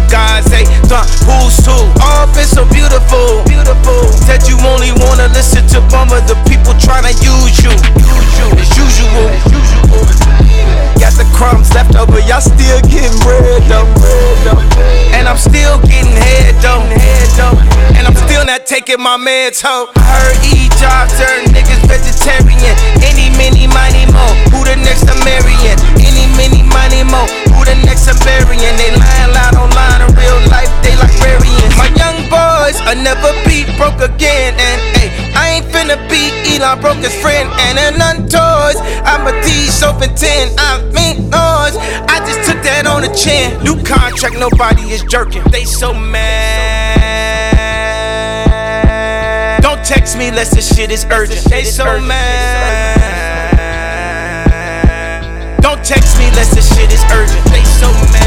guys, hey, who's who? All been so beautiful, beautiful. Said you only wanna listen to bum of the people tryna use you, as usual. Got the crumbs left over, y'all still getting bread though. And I'm still getting head though. And I'm still not taking my meds, ho. I heard E-Job turn niggas vegetarian. Any, many, money, mo. Who the next I'm marrying? Any, many, money, mo. Who the next I'm burying? They lying loud online, in real life they librarians. My young boys will never be broke again. And hey, I ain't finna be Elon broke his friend. And an untoys, I'm a D soaping 10. I mean noise, I just took that on the chin. New contract, nobody is jerking. They so mad. Don't text me unless this shit is urgent. They so mad. Don't text me unless this shit is urgent. They so mad.